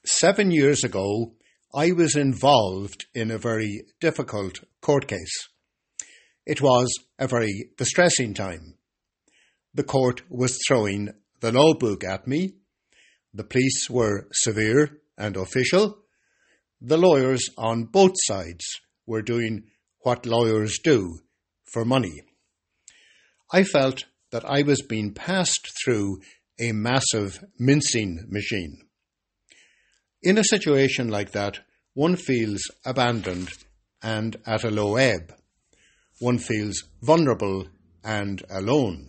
7 years ago, I was involved in a very difficult court case. It was a very distressing time. The court was throwing the law book at me. The police were severe and official. The lawyers on both sides were doing what lawyers do for money. I felt that I was being passed through a massive mincing machine. In a situation like that, one feels abandoned and at a low ebb. One feels vulnerable and alone.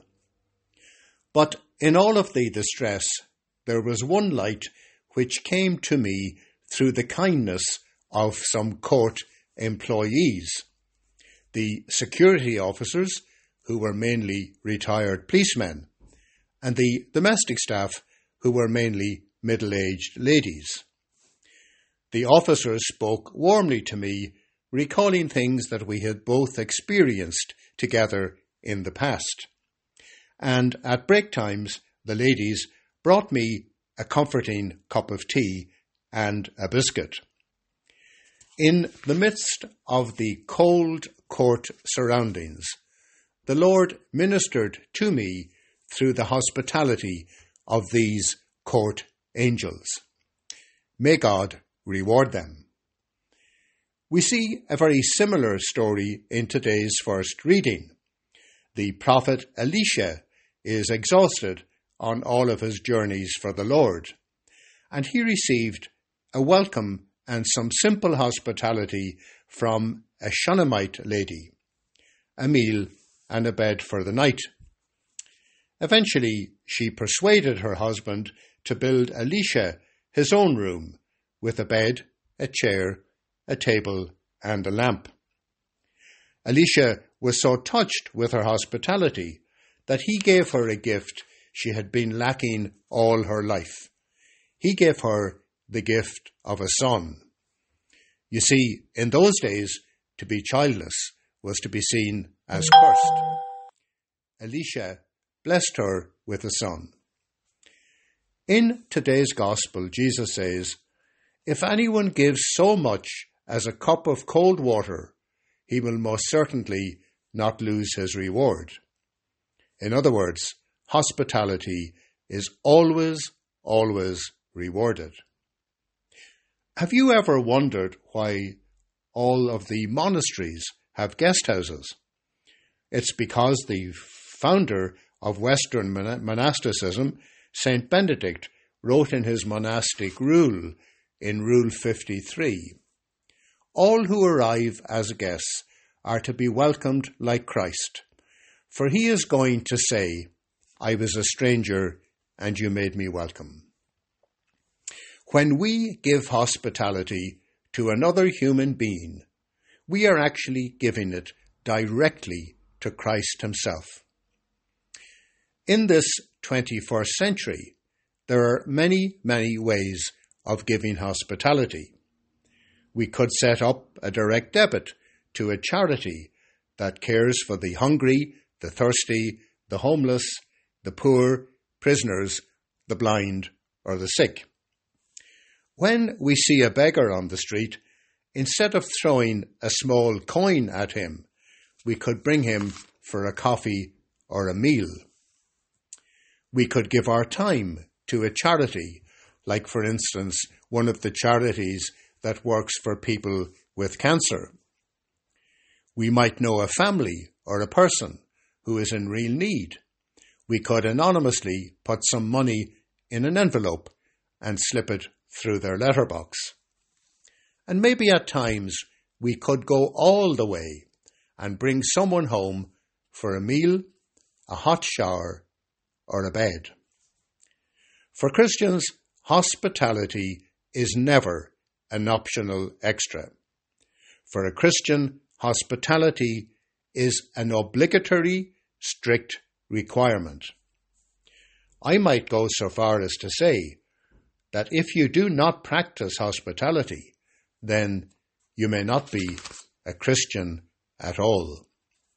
But in all of the distress, there was one light which came to me through the kindness of some court employees. The security officers, who were mainly retired policemen, and the domestic staff, who were mainly middle-aged ladies. The officers spoke warmly to me, recalling things that we had both experienced together in the past. And at break times, the ladies brought me a comforting cup of tea and a biscuit. In the midst of the cold court surroundings, the Lord ministered to me through the hospitality of these court angels. May God reward them. We see a very similar story in today's first reading. The prophet Elisha is exhausted on all of his journeys for the Lord, and he received a welcome and some simple hospitality from a Shunammite lady, a meal and a bed for the night. Eventually, she persuaded her husband to build Elisha his own room with a bed, a chair, a table, and a lamp. Elisha was so touched with her hospitality that he gave her a gift she had been lacking all her life. He gave her the gift of a son. You see, in those days, to be childless was to be seen as cursed. Elisha blessed her with a son. In today's gospel, Jesus says, "If anyone gives so much as a cup of cold water, he will most certainly not lose his reward." In other words, hospitality is always, always rewarded. Have you ever wondered why all of the monasteries have guest houses? It's because the founder of Western monasticism, Saint Benedict, wrote in his monastic rule, in Rule 53, "All who arrive as guests are to be welcomed like Christ, for he is going to say, 'I was a stranger and you made me welcome.'" When we give hospitality to another human being, we are actually giving it directly to Christ himself. In this 21st century, there are many, many ways of giving hospitality. We could set up a direct debit to a charity that cares for the hungry, the thirsty, the homeless, the poor, prisoners, the blind, or the sick. When we see a beggar on the street, instead of throwing a small coin at him, we could bring him for a coffee or a meal. We could give our time to a charity, like, for instance, one of the charities that works for people with cancer. We might know a family or a person who is in real need. We could anonymously put some money in an envelope and slip it through their letterbox. And maybe at times we could go all the way and bring someone home for a meal, a hot shower, or a bed. For Christians, hospitality is never an optional extra. For a Christian, hospitality is an obligatory, strict requirement. I might go so far as to say that if you do not practice hospitality, then you may not be a Christian at all.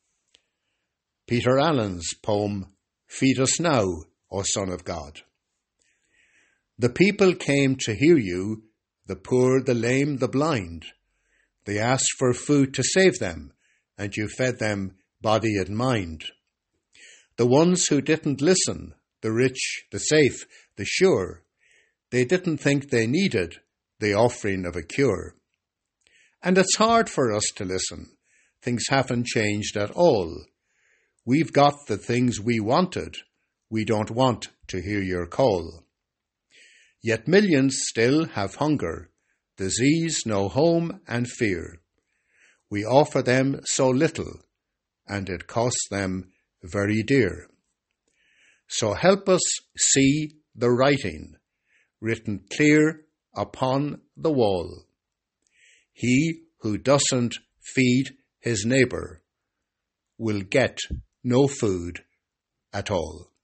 Peter Allen's poem, "Feed Us Now, O Son of God." The people came to hear you the poor, the lame, the blind. They asked for food to save them, and you fed them body and mind. The ones who didn't listen, the rich, the safe, the sure, they didn't think they needed the offering of a cure. And it's hard for us to listen. Things haven't changed at all. We've got the things we wanted. We don't want to hear your call. Yet millions still have hunger, disease, no home, and fear. We offer them so little, and it costs them very dear. So help us see the writing, written clear upon the wall. He who doesn't feed his neighbour will get no food at all.